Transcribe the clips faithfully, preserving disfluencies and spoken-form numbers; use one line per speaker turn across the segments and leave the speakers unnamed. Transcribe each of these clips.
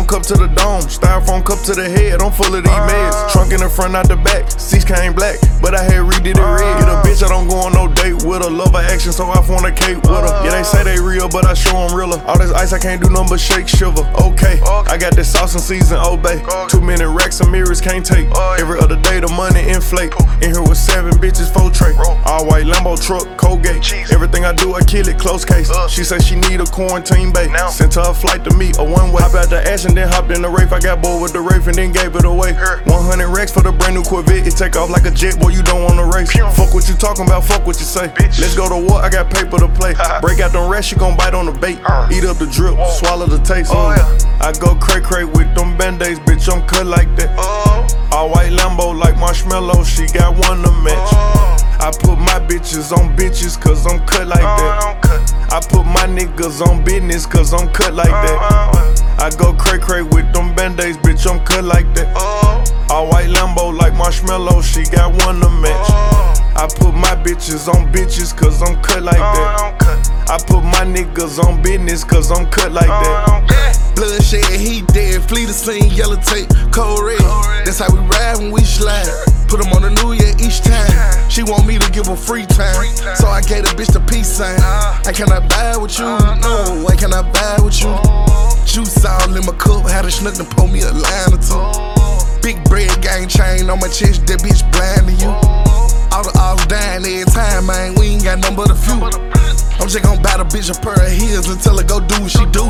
cup to the dome, styrofoam cup to the head. I'm full of these meds. Trunk in the front, not the back. Seats came black, but I had redid it red. Get a bitch, I don't go on no date with her. Love her action, so I fornicate with her. Yeah, they say they real, but I show them realer. All this ice, I can't do nothing but shake, shiver. Okay, I got this sauce and season, obey. Too many racks and mirrors can't take. Every other day, the money inflate. In here with seven bitches, four tray. All white Lambo truck, Colgate. Everything I do, I kill it, close case. She say she need a quarantine bait. Sent her a flight to meet a one way. Hop out the ash and then hopped in the Wraith. I got bored with the Wraith and then gave it away. one hundred racks for the brand new Corvette. It take off like a jet, boy, you don't wanna race. Fuck what you talking about, fuck what you say. Let's go to war, I got paper to play. Break out them racks, you gon' bite on the bait. Eat up the drip, swallow the taste. I go cray cray with them band-aids, bitch, I'm cut like that. All white Lambo like marshmallow, she got one to match. I put my bitches on bitches, cause I'm cut like that. I put my niggas on business, cause I'm cut like that. I go cray cray with them band-aids, bitch, I'm cut like that. All white Lambo like marshmallow, she got one to match. I put my bitches on bitches, cause I'm cut like that. I put my niggas on business, cause I'm cut like that.
Bloodshed, he dead, flee the scene, yellow tape, cold red. That's how we ride when we slide. Put them on the new year each time. She want me to give her free time, so I gave the bitch the peace sign. I cannot buy with you, no, I cannot buy with you. Juice all in my cup, had a schnook to pour me a line or two. Big bread gang chain on my chest, that bitch blind to you. All the all dying every time, man, we ain't got nothing but a few. I'm just gon' buy the bitch a pair of heels and tell her go do what she do.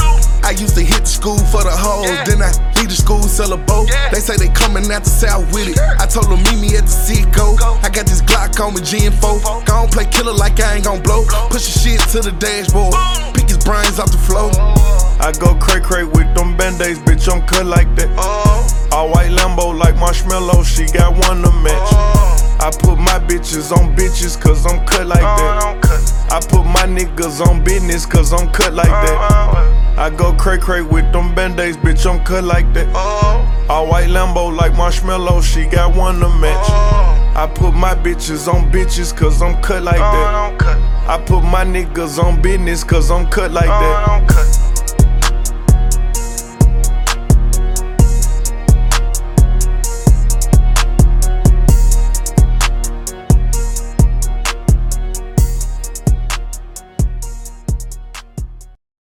I used to hit the school for the hoes, then I leave the school, sell a boat. They say they coming out the south with it. I told them meet me at the Seaco. I got this Glock on with G and four. Gon' play killer like I ain't gon' blow. Push the shit to the dashboard, pick his brains off the floor.
I go cray cray with them band-aids, bitch, I'm cut like that. All white Lambo like marshmallow, she got one to match. I put my bitches on bitches, cause I'm cut like that. I put my niggas on business, cause I'm cut like that. I go cray cray with them band-aids, bitch, I'm cut like that. All white Lambo like marshmallow, she got one to match. I put my bitches on bitches, cause I'm cut like that. I put my niggas on business, cause I'm cut like that.